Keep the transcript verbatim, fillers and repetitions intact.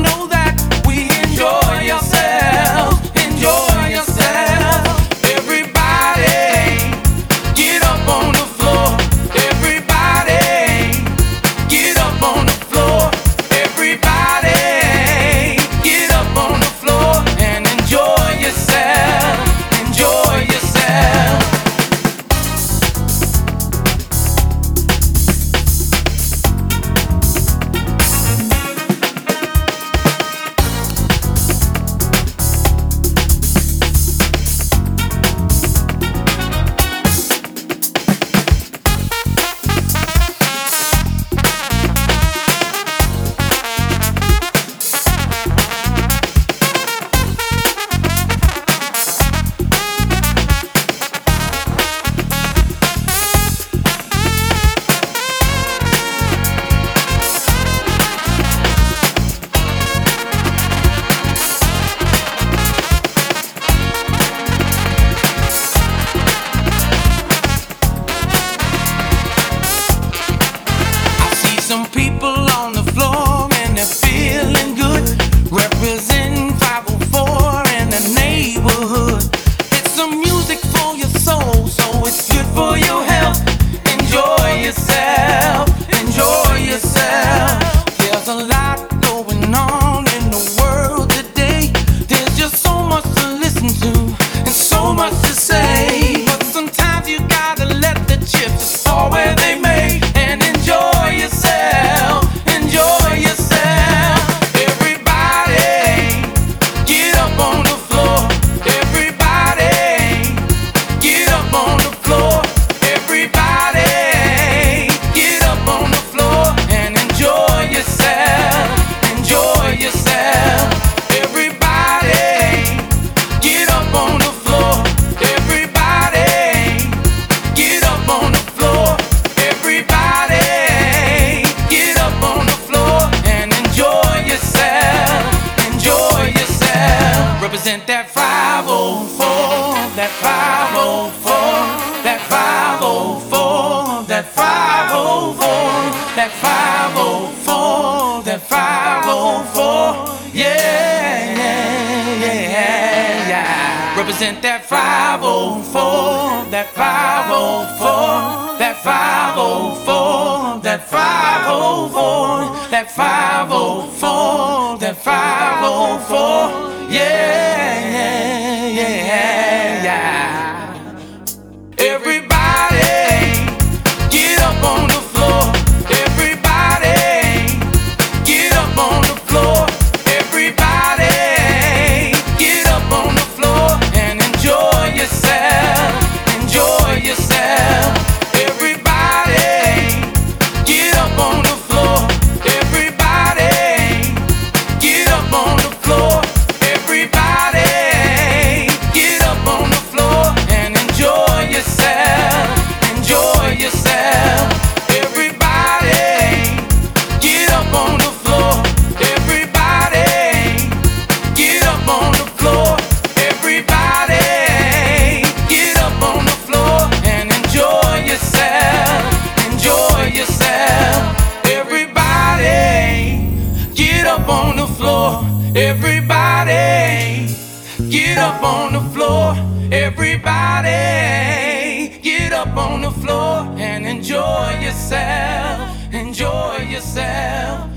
know that we enjoy ourselves, enjoy yourself. Everybody, get up on the floor. Everybody, get up on the floor. Everybody, get up on the floor and enjoy yourself, enjoy yourself. Some people on the floor and they're feeling good, representing five oh four in the neighborhood. It's some music for your soul, so it's good for your health. Enjoy yourself, enjoy yourself. There's a lot going on in the world today. There's just so much to listen to and so much to say. But sometimes you gotta let the chips fall where they may and enjoy yourself. Enjoy yourself. Everybody, get up on the floor. Everybody, get up on the floor. Everybody, get up on the floor and enjoy yourself. Enjoy yourself. Everybody, get up on the floor. Everybody, get up on the floor. Everybody, get up on the floor and enjoy yourself, enjoy yourself. Represent that five oh four, that five oh four, that five oh four, that five oh four, that five oh four, that five oh four, yeah, yeah, yeah, yeah. Represent that five oh four, that five oh four, that five oh four, that five oh four, that five oh four, that five oh four, yeah, yeah, yeah. Everybody, get up on the floor. Everybody, get up on the floor. Everybody, get up on the floor and enjoy yourself, enjoy yourself. Everybody, get up on the floor. Everybody, get up on the floor. Everybody, get up on the floor and enjoy yourself, enjoy yourself. Everybody, get up on the floor. Everybody, get up on the floor. Everybody, get up on the floor and enjoy yourself, enjoy yourself. Everybody, get up on the floor. Everybody, get up on the floor. Everybody, get up on the floor and enjoy yourself, enjoy yourself.